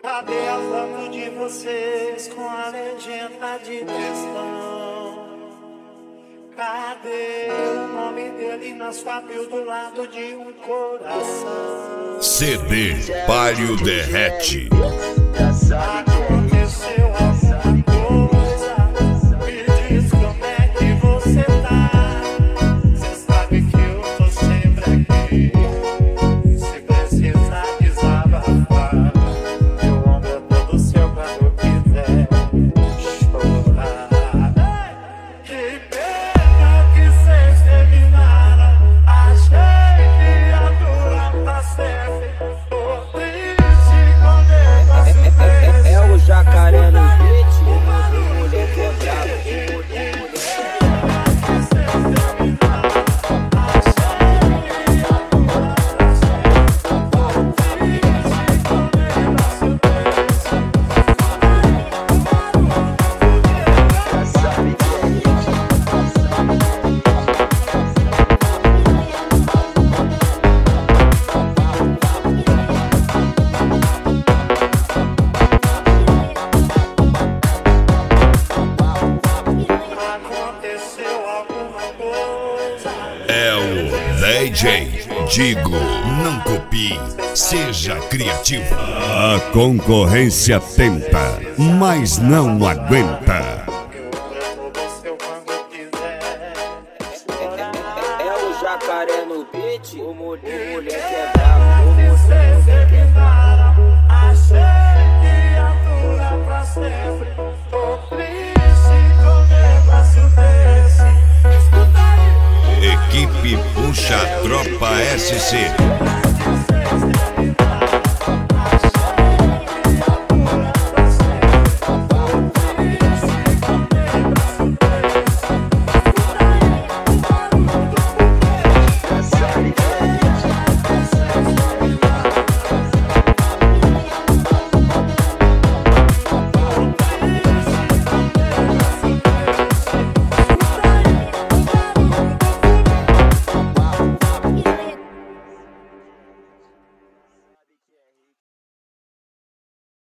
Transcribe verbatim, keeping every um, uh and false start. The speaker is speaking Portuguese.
Cadê a foto de vocês com a legenda de textão? Cadê o nome dele na sua bio do lado de um coração? C D Palio Derrete. Aconteceu alguma coisa? Me diz como é que você tá. Cê sabe que eu tô sempre aqui. Se precisar desabafar, meu ombro é todo seu quando quiser chorar. Que pena que cês terminaram. Achei que ia durar pra sempre. Tô triste com negócio desse. É o jacaré no beat, o moleque é brabo. Aconteceu alguma coisa? É o D J Digo. Não copie, seja criativo. A concorrência tenta, mas não aguenta. É o jacaré no beat, o moleque é brabo.